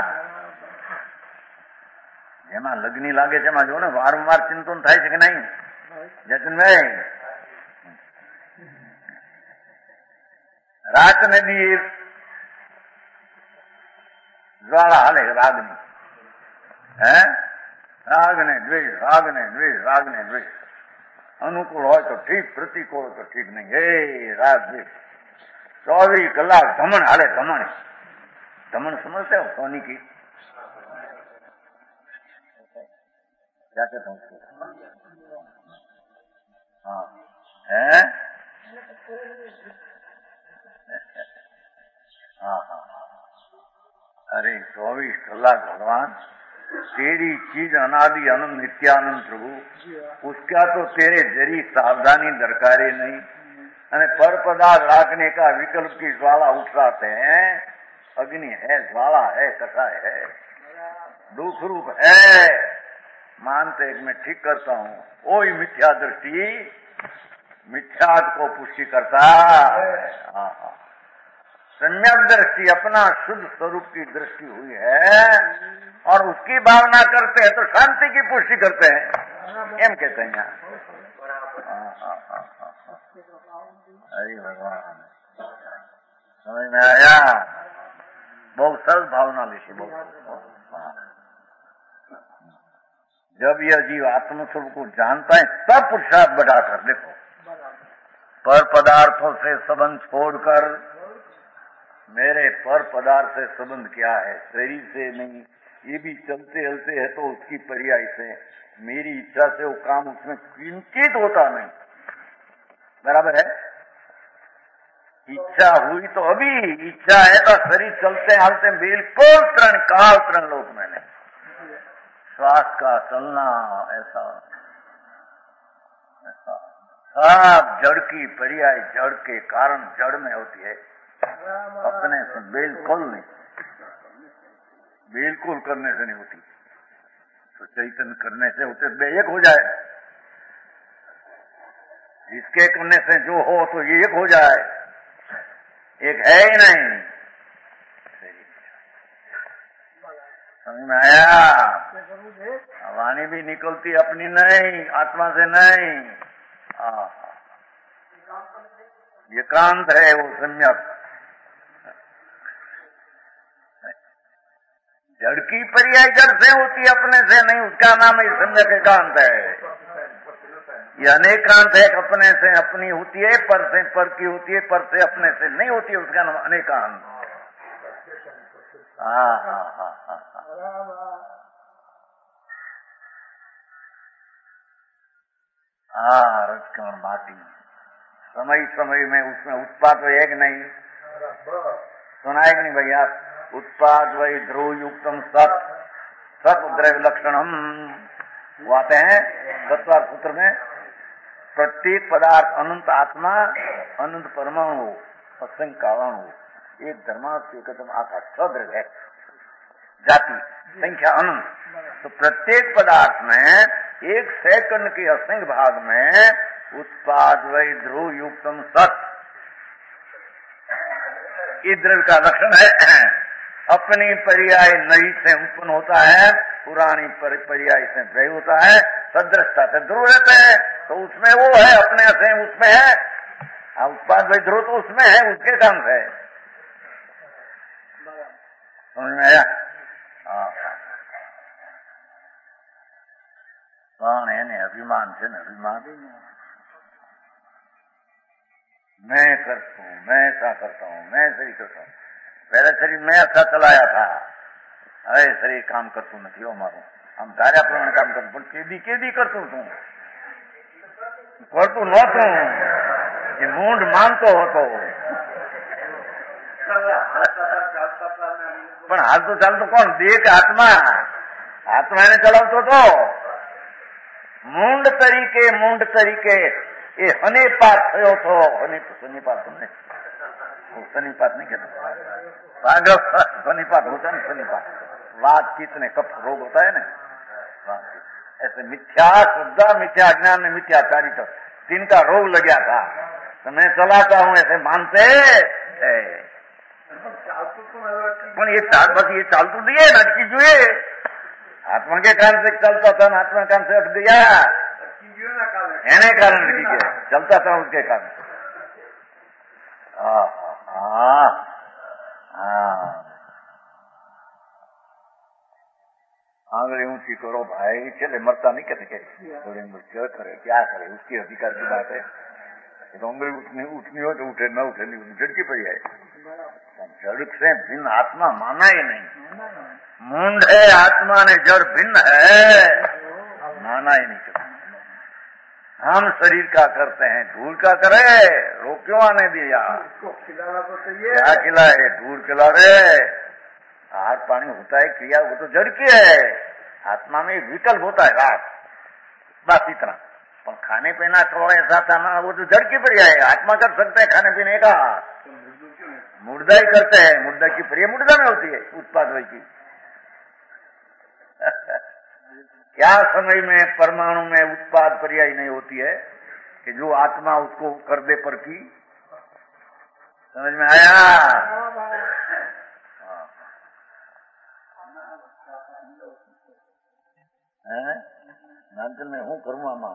જેમાં લગ્ની લાગે છે એમાં જો ને વારંવાર ચિંતન થાય છે કે નહીં જતનભાઈ? રાત ને દી જ્વાળા હાલે રાગની, હે રાગ ને દ્વેષ, રાગ ને દ્વેષ, રાગ ને દ્વેષ। अनुकूल हो तो ठीक, प्रतिकूल हो तो ठीक नहीं। हे राग द्वेष 24 कलाक धमन हाले। धमन धमन समझते हो? सोनी की क्या कहते हैं उसको? हाँ है, हाँ हाँ हाँ। अरे 24 कलाक भगवान तेरी चीज अनादि अनंत नित्यानंद प्रभु, उसका तो तेरे जरी सावधानी दरकारे नहीं। अने पर पदार्थ राखने का विकल्प की ज्वाला उठराते हैं। अग्नि है, ज्वाला है, कषाय है, दुख रूप है। मानते मैं ठीक करता हूँ, वही मिथ्या दृष्टि मिथ्यात को पुष्टि करता। सम्यक दृष्टि अपना शुद्ध स्वरूप की दृष्टि हुई है और उसकी भावना करते हैं तो शांति की पुष्टि करते हैं, एम कहते हैं। अरे भगवान समझ में आया? बहुत सरल भावना लिखी। जब यह जीव आत्मस्वरूप को जानता है तब पुरुषार्थ बढ़ाकर देखो, पर पदार्थों से संबंध छोड़कर, मेरे पर पदार्थ से संबंध क्या है? शरीर से नहीं, ये भी चलते चलते है तो उसकी पर्याय से, मेरी इच्छा से वो काम उसमें किंचित होता नहीं। बराबर है? इच्छा हुई तो अभी, इच्छा है तो शरीर चलते हालते बिल्कुल तरण काल तरण लोक में नहीं, श्वास का चलना ऐसा सब जड़ की पर्याय जड़ के कारण जड़ में होती है, अपने से बिल्कुल नहीं, बिल्कुल करने से नहीं होती। तो चैतन्य करने से होते एक हो जाए, इसके करने से जो हो तो ये एक हो जाए, एक है ही नहीं। समझ में आया? वाणी भी निकलती अपनी नहीं, आत्मा से नहीं। एकांत है वो सम्यक। जड़ की पर्याय जड़ से होती, अपने से नहीं, उसका नाम ही सम्यक एकांत है। ये अनेकांत है, अपने से अपनी होती है, पर से पर की होती है, पर से अपने से नहीं होती है, उसका नाम अनेकांत। रजकण माटी, समय समय में उसमें उत्पाद है कि नहीं, सुना है कि नहीं भैया? उत्पाद वही ध्रुव युक्तम सत सत द्रव्य लक्षणम, वो आते हैं तत्वार सूत्र में। प्रत्येक पदार्थ अनंत आत्मा, अनंत परमाणु, असंख्य कालाणु, एक धर्मार्थ एकदम आकाश सद्र है, जाति संख्या अनंत। तो प्रत्येक पदार्थ में एक सेकंड के असंख्य भाग में उत्पाद वही ध्रुव युक्तम सत, इस द्रव्य का लक्षण है। अपनी पर्याय नई से उत्पन्न होता है, पुरानी पर्याय से व्यय होता है, सदृशता से ध्रुव रहते हैं, तो उसमें वो है, अपने से उसमें है। उत्पाद वही ध्रुव तो उसमें है, उसके काम से समझ में आया? कौन है ने अभिमान से न अभिमान, मैं करता हूँ, मैं ऐसा करता हूँ, मैं सही करता हूँ। पहले शरीर मैं अच्छा चलाया था, अरे शरीर काम करतू नहीं हो मारू, हम धार्या प्रमाण काम करतू, केदी करतू तू करतू नहोतू, ये मूंड मानतो होतो, પણ હાલતું ચાલતું કોણ? દેહ કે આત્મા? આત્મા એને ચલાવતો હતો। મૂંડ તરીકે એ હનીપાત થયો હતો। હનીપાત તમને શનિપાત नहीं कहते, शनिपात होता है, शनिपात बातचीत ने कफ रोग होता है ना, ऐसे मिथ्या श्रद्धा, मिथ्या ज्ञान में मिथ्या चारित्र, तिनका रोग लग गया था। तो मैं चलाता हूँ ऐसे मानते है, પણ ये बस ये चालतू नहीं है, अटकी जुए आत्मा के कारण से चलता था, आत्मा के कारण से अट गया, एने कारण अटकी गया, चलता था उसके कारण। आंगली ऊंची करो भाई, चले मरता नहीं कहते, थोड़ी क्या करे, क्या करे, उसकी अधिकार की बात है। तो उंगली उठनी हो तो उठे, न उठे नहीं, जड़ की पड़ी है। जड़ से भिन्न आत्मा माना ही नहीं, मूंड है आत्मा ने, जड़ भिन्न है माना ही नहीं। हम शरीर का करते हैं, धूल का करे, रोक क्यों आने दिया? खिलाना तो चाहिए, क्या खिलाए? धूल खिला रहे, आग पानी होता है, क्रिया वो तो जड़ की है। आत्मा में विकल्प होता है रात, बस इतना। पर खाने पीना थोड़ा ऐसा था ना, वो तो जड़ की क्रिया है। आत्मा कर सकते हैं खाने पीने का, मुर्दा ही करते हैं, मुर्दा की क्रिया मुर्दा में होती है, उत्पाद वही की। क्या समय में परमाणु में उत्पाद पर्याय नहीं होती है कि जो आत्मा उसको कर दे पर की? समझ में आया? नाचल में हूँ करूँ आमा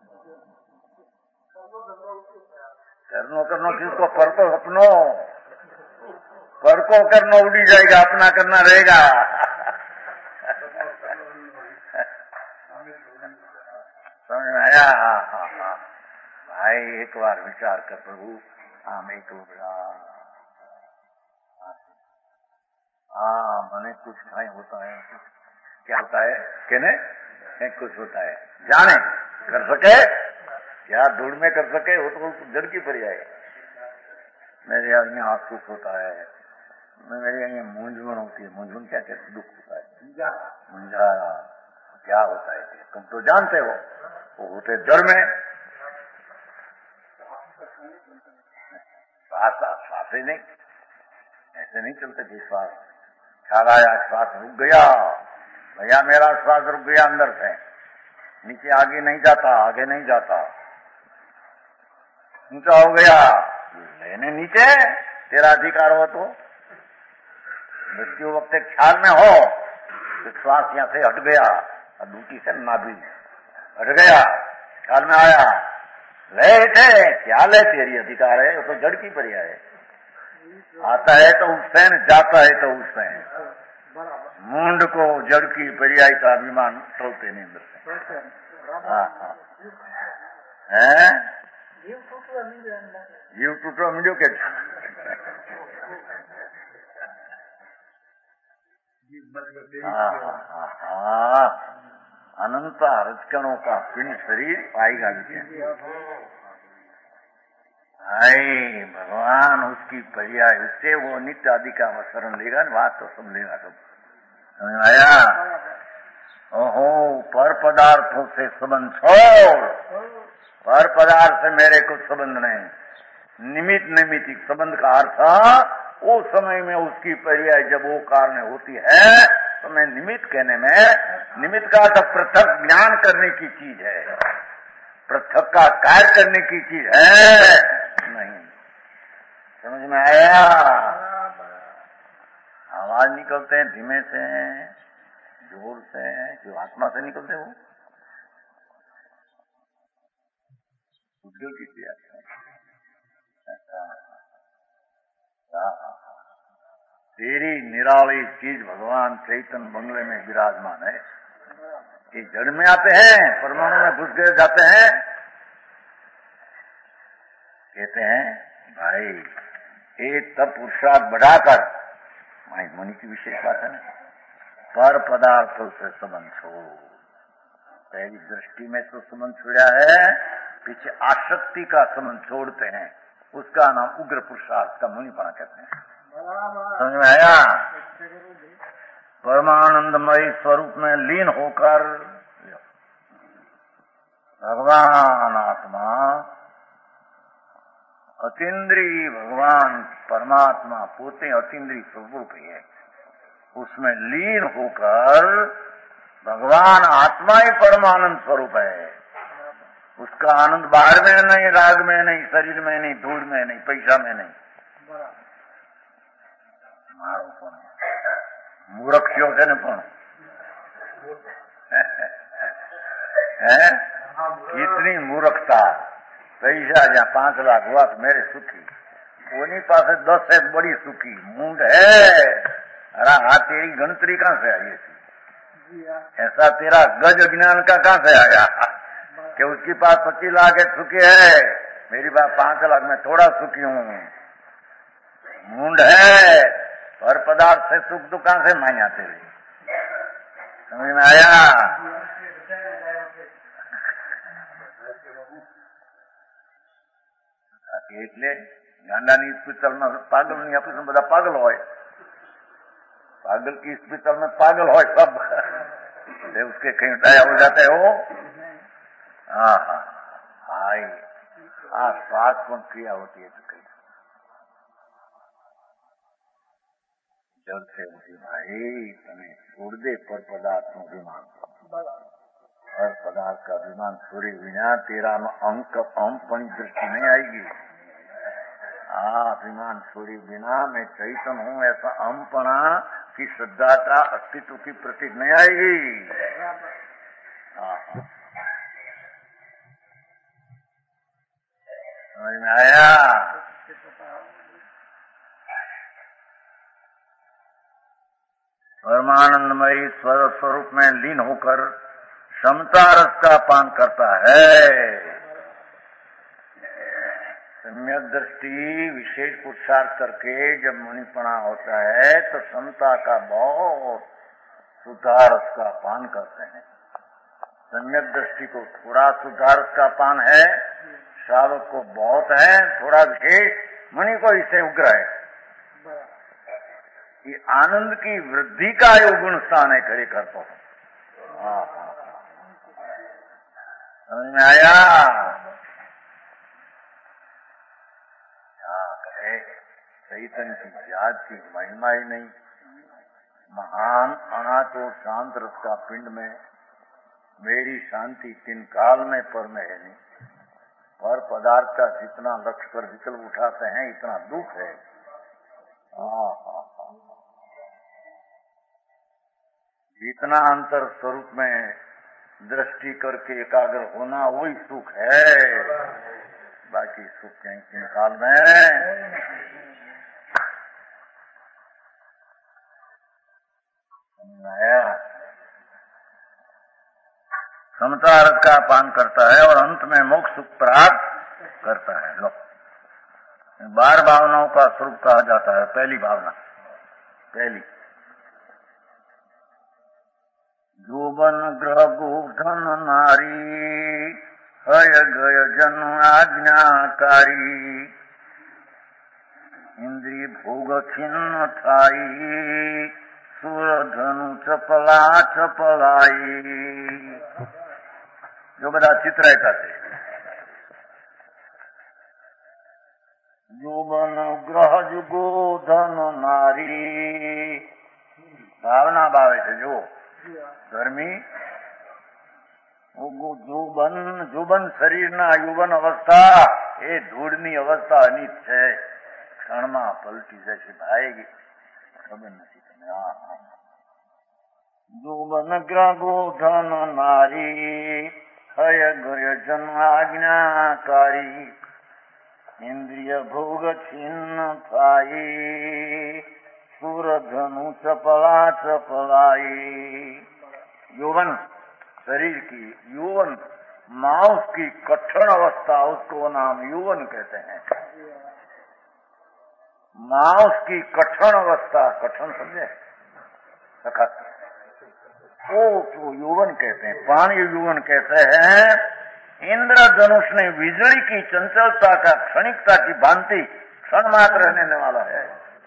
करनो किसको? परको अपनो, परको करना उड़ी जाएगा, अपना करना रहेगा। समझ में आया? भाई एक बार विचार कर प्रभु, आम एक मैंने कुछ खाए होता है, क्या होता है कहने कुछ होता है, जाने कर सके क्या धूल में कर सके, वो तो जड़ की पर्याय। मेरे यहाँ सुख होता है, मेरे यहाँ मूंझवण होती है। मूंझवण क्या कहते, दुख होता है, मुंझाया क्या होता है, तुम तो जानते हो, वो होते जड़ में। श्वास ही नहीं, ऐसे नहीं चलते कि श्वास ख्याल आया, श्वास रुक गया, भैया मेरा श्वास रुक गया अंदर से, नीचे आगे नहीं जाता, आगे नहीं जाता, ऊंचा हो गया, लेने नीचे तेरा अधिकार हो तो मृत्यु वक्त ख्याल में हो तो श्वास यहाँ से हट गया, दूटी से नाभि हट गया, ख्याल में आया, ले थे क्या ले, तेरी अधिकार है, वो तो जड़ की पर्याय है। आता है तो उससे, जाता है तो उससे। मूंड को जड़ की पर्याय का अभिमान चलते नहीं अंदर से। है जीव टूटो मिलो के अनंत रजकणों का पिंड शरीर पाएगा हाय भगवान उसकी पर्याय, उससे वो नित्य आदि का शरण लेगा, बात तो सब लेगा। सब समझ में आया? ओहो, पर पदार्थों से संबंध छोड़, पर पदार्थ से मेरे को संबंध नहीं। निमित्त संबंध का अर्थ वो समय में उसकी पर्याय जब वो कारण होती है तो मैं निमित्त कहने में, निमित्त का तो पृथक ज्ञान करने की चीज है, पृथक का कार्य करने की चीज है नहीं। समझ में आया? आवाज निकलते हैं धीमे से, जोर से, जो आत्मा से निकलते वो उद्योग की क्रिया। तेरी निराली चीज भगवान चैतन्य बंगले में विराजमान है। ये जड़ में आते हैं, परमाणु में घुस गए जाते हैं, कहते हैं भाई ये तब पुरुषार्थ बढ़ाकर, मुनि की विशेष बात है ना, पर पदार्थों से संबंध छोड़ो। पहली दृष्टि में तो संबंध छोड़ा है, पीछे आसक्ति का संबंध छोड़ते हैं, उसका नाम उग्र पुरुषार्थ का मुनिपना कहते हैं। समझ में आया? परमानंदमयी स्वरूप में लीन होकर भगवान आत्मा, अतीन्द्रिय भगवान परमात्मा पोते अतीन्द्रिय स्वरूप है, उसमें लीन होकर भगवान आत्मा ही परमानंद स्वरूप है। उसका आनंद बाहर में नहीं, राग में नहीं, शरीर में नहीं, धूल में नहीं, पैसा में नहीं। मूर्खियों से न पण है, कितनी मूर्खता। पैसा जहाँ 5 लाख हुआ तो मेरे सुखी, उन्हीं पास 10 है बड़ी सुखी मूंड है। अरे हाँ, तेरी गणतरी कहाँ से आई थी? ऐसा तेरा गज अज्ञान का कहाँ से आया कि उसके पास 25 लाख है, सुखी है, मेरी बात 5 लाख में थोड़ा सुखी हूँ। मूंड है, पर पदार्थ से सुख दुकान से मांग आते रहे। समझ में आया? એટલે ગાંડાની હોસ્પિટલ માં પાગલ ની ઓપરેશન બધા પાગલ હોય, पागल की हॉस्पिटल में पागल हो सब, उसके कहीं उठाया हो जाता है वो। हाय श्वास कौन क्रिया होती है तो कहीं जल से उठी भाई तने छोड़ दे पर पदार्थ नो अभिमान, हर पदार्थ का अभिमान छोड़े बिना तेरा अंपनी दृष्टि नहीं आएगी। अभिमान छोड़े बिना मैं चैतन्य हूँ ऐसा अंपना की श्रद्धा का अस्तित्व की प्रतीक नहीं आएगी। समझ में आया? परमानंदमयी स्वरूप में लीन होकर समता रस का पान करता है। सम्यक दृष्टि विशेष पुरुषार्थ करके जब मुनिपना होता है तो समता का बहुत सुधारस का पान करते हैं। सम्यक दृष्टि को थोड़ा सुधारस का पान है, श्रावक को बहुत है, थोड़ा विशेष मणि को इससे उग्र है। ये आनंद की वृद्धि का यो गुण स्थान है खरेखर तो। समझ में आया? चैतन्य की जात की महिमा ही नहीं। महान अनाथ और शांत रस का पिंड में मेरी शांति तीन काल में पर में है नहीं। हर पदार्थ का जितना लक्ष्य पर विकल्प उठाते हैं इतना दुख है। जितना अंतर स्वरूप में दृष्टि करके एकाग्र होना वही सुख है। बाकी सुख कहीं तीन काल में समता रस का पान करता है और अंत में मोक्ष सुख प्राप्त करता है। लो 12 भावनाओं का स्वरूप कहा जाता है। पहली भावना, पहली जोबन ग्रह गोधन नारी हय गय जन आज्ञाकारी इंद्रिय भोग खिन्न थाई सुर धनु चपला चपलाई। जो बड़ा चित्र रहता थे। जोबन ग्रह जुगो धन नारी भावना भावे છે જો ધર્મી જોબન શરીરના યુવન અવસ્થા એ ધૂળની અવસ્થા અનિત છે, ક્ષણમાં પલટી જશે ભાઈ, ખબર નથી તમે। જોબન ગ્રગો ધન નારી હય ગય જન આજ્ઞાકારી ઇન્દ્રિય ભોગ છિન્ન થાય સુર ધनु चपला चपलाई। यौवन शरीर की यौवन मांस की कठिन अवस्था उसको नाम यौवन कहते हैं। मांस की कठिन अवस्था, कठिन समझे सखत, वो तो यौवन कहते हैं। पानी यौवन कहते हैं। इंद्रधनुष ने बिजली की चंचलता का क्षणिकता की भांति क्षण मात्र रहने वाला है।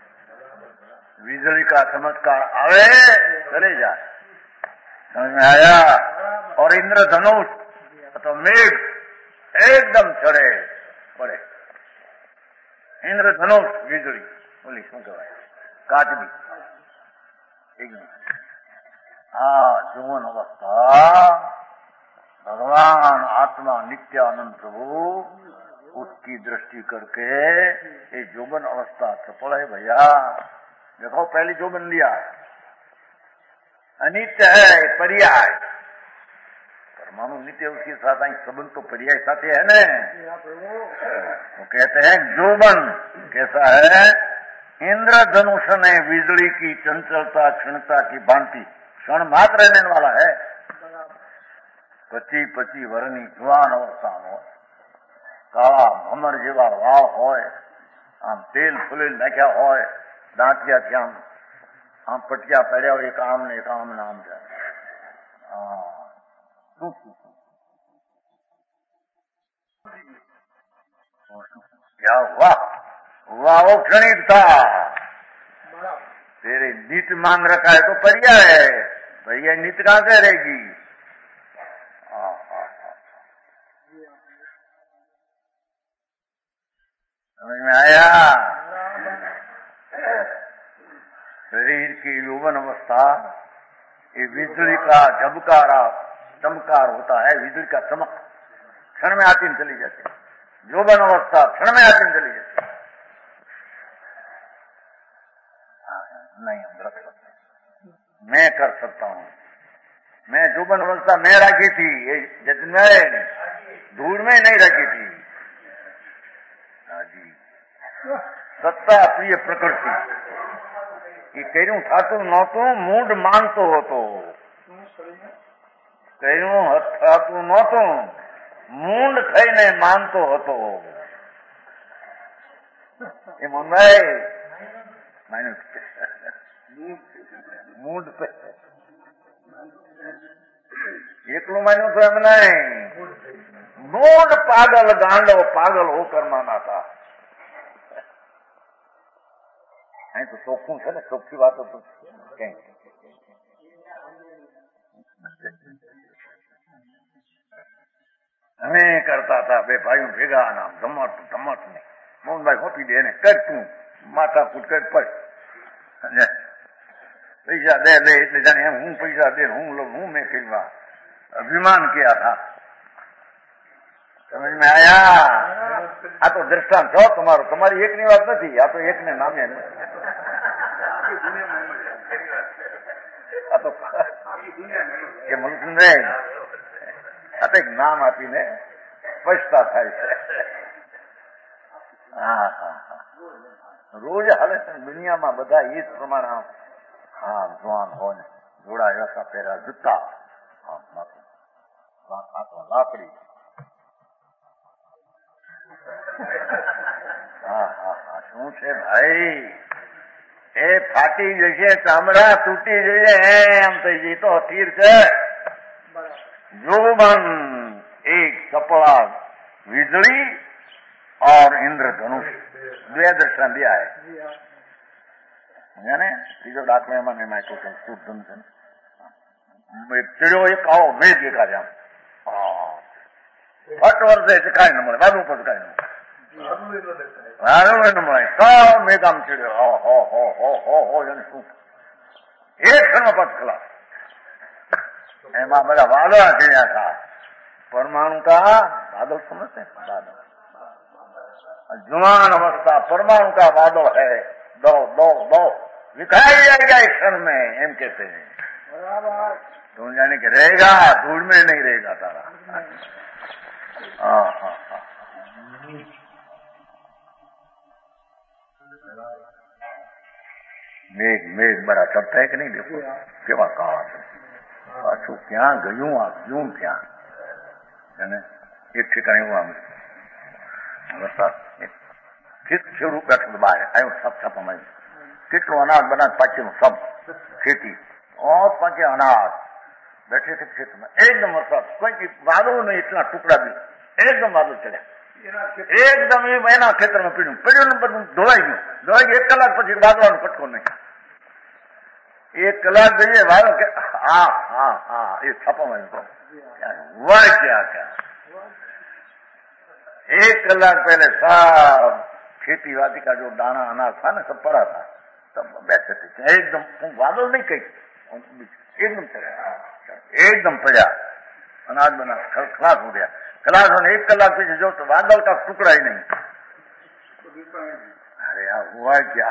बिजली का चमत्कार आवे चले जाए, समझ में आया? और इंद्रधनुष तो मेघ एकदम चढ़े पड़े। इंद्रधनुष बिजली बोली શું કહેવાય કાચબી एकदम। जोवन अवस्था भगवान आत्मा नित्यानंद प्रभु उसकी दृष्टि करके ये जोबन अवस्था सफल है भैया। देखो पहले जोबन लिया अनित्य है, पर्याय। परमाणु नित्य उसके साथ आई संबंध तो पर्याय साथ है न। वो कहते हैं जोबन कैसा है? इंद्रधनुष ने बिजली की चंचलता क्षणता की भांति क्षण मात्र रहने वाला है। 25 वर्षની જુવાન અવસ્થાનો કાળા ભમર જેવા વાવ હોય, આમ તેલ ફૂલેલ નાખ્યા હોય, દાંતિયાથી આમ પટિયા પડ્યા હોય, એક આમ ને એક આમ નામ જાય। क्या हुआ? हुआ वो क्षणिक था। तेरे नित मांग रखा है तो पर्याय है, पर्याय नित कहां से रहेगी? समझ में आया? शरीर की यौवन अवस्था ये बिजली का झबकारा चमकार होता है। बिजली का चमक क्षण में आती चली जाती है। यौवन अवस्था क्षण में आती चली जाती है। नहीं हम रख सकते, मैं कर सकता हूँ। मैं यौवन अवस्था मैं रखी थी, ये जतिन में धूल में नहीं रखी थी। सत्ता प्रिय प्रकृति ये કર્યું થાતું નહોતું, મૂડ માનતો હતો। કર્યું થાતું નહોતું, મૂંડ થઈને માનતો હતો। એ મનભાઈ માન્યું મૂંડ એકલું માન્યું તો એમ નહીં, મૂંડ પાગલ ગાંડો पागल होकर माना था। અહીં તો ચોખ્ખું છે ને, ચોખ્ખી વાતો તો કઈ અમે કરતા હતા બે ભાઈઓ ભેગા ના ધમટ ને મોહનભાઈ હોપી દે એને કર તું માથા કૂટ કર પડ પૈસા દે એટલે જાણે એમ હું પૈસા દે હું મેં કર્યું અભિમાન किया था समझ में आया આ તો દ્રષ્ટાંત છો તમારું તમારી એકની વાત નથી આ તો એકને નામે આ તો કે મનસુંદરે આ તો એક નામ આપીને સ્પષ્ટતા થાય છે હા રોજ હાલે છે દુનિયામાં બધા એ જ પ્રમાણે હા જવાન હોય જોડા એવા પહેર્યા જૂતા લાકડી શું છે ભાઈ એ ફાટી જશે ચામડા તૂટી જશે એમ થઈ જઈ તો અસ્થિર છે જોબન એક સપड़ा વીજળી और इंद्रधनुष બે દર્શન दिया है ને ત્રીજો દાખલો એમાં એમાં શુદ્ધમ છે ચીડ્યો એક આવો મેં દેખા છે આમ ફટ વર્ષે કાંઈ ન મળે બાજુ પર કાંઈ ન મળે તો મેઘામ ચીડ્યો હો એને શું એક ક્ષણમાં પક્ષ ખલાસ એમાં બધા વાદળા ચડ્યા હતા परमाणु का बादल समझते हैं बादल जुमान अवस्था परमाणु का बादल है दो दो दो दिखाई जाएगा एक क्षण में एम कहते हैं तुम जाने के रहेगा धूल में नहीं रहेगा तारा मेघ मेघ बड़ा शब्द है कि नहीं देखो केवा काल पाछू क्या गयू आ क्यों क्या एक ठिकाने हुआ વરસાદ ખેડૂત બેઠો બહાર આવ્યો સબ છાપામાં કેટલું અનાજ બનાજ પાછળનું સબ ખેતી और पाके अनाज बैठे थे खेत में एकदम वरसाद कोई बादल नहीं इतना टुकड़ा भी एकदम बादल चढ़ा एकदम એ એના ખેતરમાં પીડ્યું ને બધું ધોવાઈ ગયું 1 કલાક પછી બાદવાનો કટકો નહીં 1 કલાક જઈએ વાળો કે હા એ છાપામાં हुआ क्या 1 कलाक पहले सब खेती वादी का जो दाना अनाज था ना सब पड़ा था सब बैठे थे एकदम बादल नहीं कही एकदम चढ़ा एकदम पड़ा अनाज बना खलास हो गया खलास होने 1 कलाक पीछे जो तो बादल का टुकड़ा ही नहीं अरे यार हुआ क्या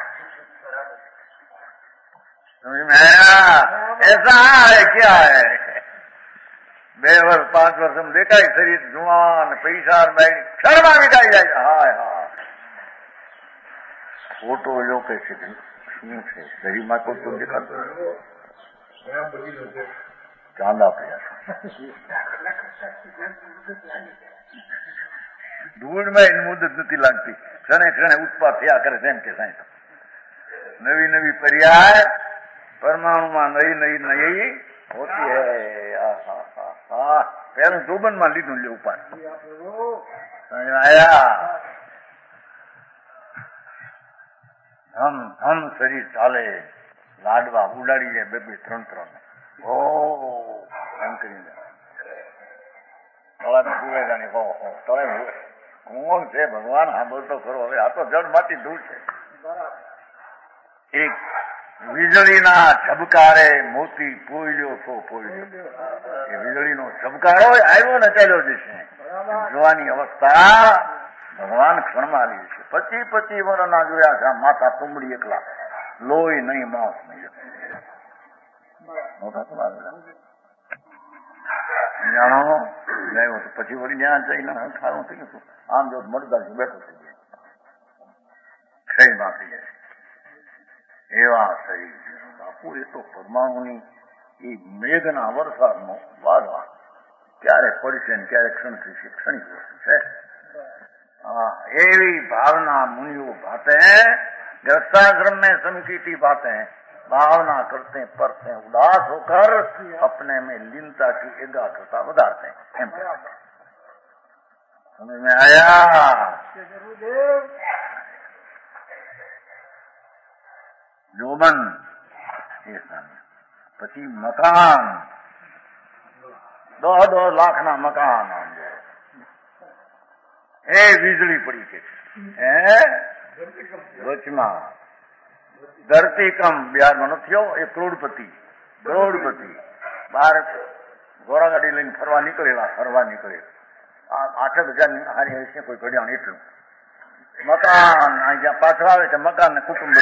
समझ में आया ऐसा है क्या है 2 વર્ષ 5 વર્ષ એમ દેખાય શરીર જુવાન પૈસા ક્ષણમાં વિકાઈ જાય હાય હા ફોટો લો કે છે શું છે શરીરમાં કોઈ તો દેખાતું ચાંદા પડ્યા ધૂળમાં એની મુદત નથી લાગતી ક્ષણે ક્ષણે ઉત્પાદ થયા કરે છે એમ કે સાહેબ નવી નવી પર્યાય પરમાણુમાં નઈ होती है पहले जोबन में लीधु ले ऊपर आया हम शरीर चाले लाडवा उडाड़ी जाए 2 3 ओ एम करी तला में डूबे जाने हो तले कौन से भगवान हाँ बोल तो करो હવે આ તો જળ માટી ધૂળ છે એક વીજળીના છબકારે મોતી પોઈલ્યો તો પોઈલ્યો એ વીજળીનો છબકારો આવ્યો ને ચાલ્યો જશે જોવાની અવસ્થા ભગવાન ક્ષણમાં આવી છે 25 વર્ષના જોયા છે માથા તુંબડી એકલા લોહી નહીં માંસ નહીં મોટા જાણો ગયો તો પછી વળી ત્યાં જઈને ખારું થઈ ગયું આમ જો મળતા બેઠો થઈ જાય ક્ષયમાં થઈ જાય એવા શરીર બાપુ એ તો પરમાણુની એ મેઘના વરસાદનો વાદળા ક્યારે પડશે ને ક્યારે ક્ષણ થશે ક્ષણિક વસ્તુ છે એવી भावना मुनियों भाते हैं गृहस्थाश्रम में संकीटी बातें भावना करते पढ़ते उदास होकर अपने में लीनता की एकाग्रता बढ़ाते हैं समझ में आया જોબન એ સામે, પછી મકાન 10 લાખના મકાન, એ વીજળી પડી છે વચમાં. ધરતીકંપ બિહારમાં નથી થયો, એ કરોડપતિ બહાર ઘોડાગાડી લઈને ફરવા નીકળેલા 8,000 હારી હશે કોઈ ઘડ્યા એટલું મકાન. જ્યાં પાછળ આવે છે મકાન ને કુટુંબ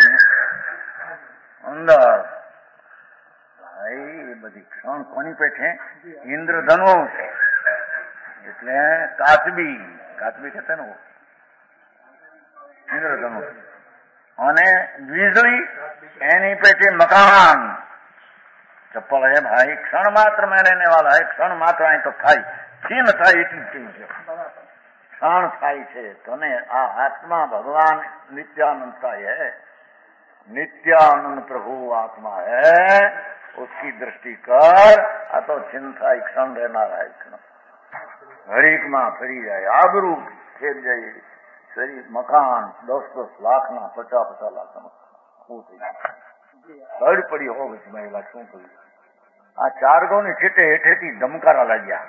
અંદર. ભાઈ એ બધી ક્ષણ કોની પેઠે? ઇન્દ્રધનુષ એટલે કાચબી કહેતા ને ઇન્દ્રધનુષ, અને વીજળી એની પેટે મકાન. ચપ્પલ હે ભાઈ, ક્ષણ માત્ર में रहने वाला है, ક્ષણ માત્ર અહીં તો થાય, છીન થાય એટલી ચીજ છે, ક્ષણ થાય છે. તને આ આત્મા ભગવાન नित्यानंद का है, नित्यानंद प्रभु आत्मा है, उसकी दृष्टि कर. आ तो छिन થાય ક્ષણ રહેનારા है, ક્ષણ ઘડીકમાં ફરી જાય, આબરૂ ફેર જાય. શરીર મકાન 10 લાખના 50 લાખના શું થઈ તડ પડી હોવે મહિલા શું કર્યું? આ 4 ગૌની છેટે હેઠેથી ધમકારા લાગ્યા.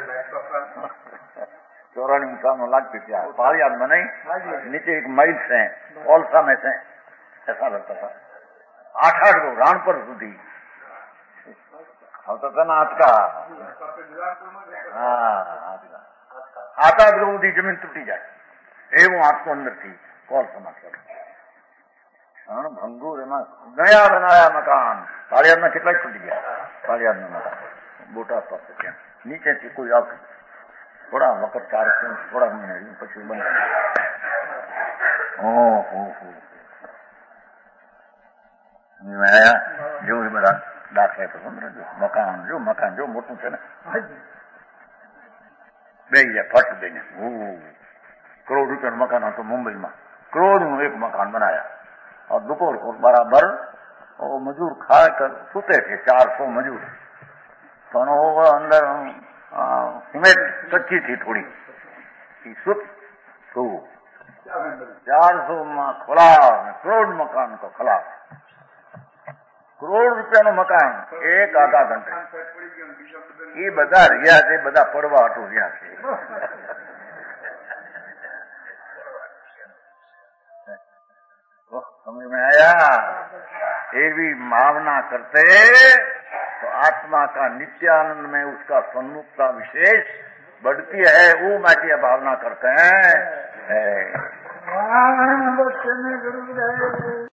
94 में लाग पिटिया पालियाद में नहीं, नीचे एक माइल से ओलसा में से ऐसा लगता था. 8 गो राणपुर સુધી આવતા હતા ને આટકા. હા, આટકા સુધી જમીન તૂટી જાય એવું આટલું અંદરથી કોલસામાં છે. ભંગુર એમાં નયા બનાયા મકાન. પાળિયાદના કેટલાક તૂટી ગયા. પાળિયાદના મકાન બોટાદ પાસે ત્યાં નીચેથી કોઈ આવતું થોડા વખત 4 થોડા મહિના પછી બંધ. ઓહો જો બધા દાખલા તો મકાન જો મોટું છે ને, બે ગયા ફટ દઈને. કરોડ રૂપિયાનું મકાન હતું મુંબઈમાં, કરોડનું એક મકાન બનાયા. और दोपहर को बराबर वो मजूर खा कर सोते थे, 400 मजूर. तो वो अंदर सीमेंट कच्ची थी थोड़ी, सुत तो 400 में खिलाफ, करोड़ मकान को खिलाफ. करोड़ રૂપિયાનું મકાન 1-આધા ઘંटे. એ બધા રહ્યા છે, બધા પડવા હટું રહ્યા છે. समझ में आया? एवी भावना करते तो आत्मा का नित्यानंद में उसका सन्मुखता विशेष बढ़ती है. वो माटी भावना करते हैं.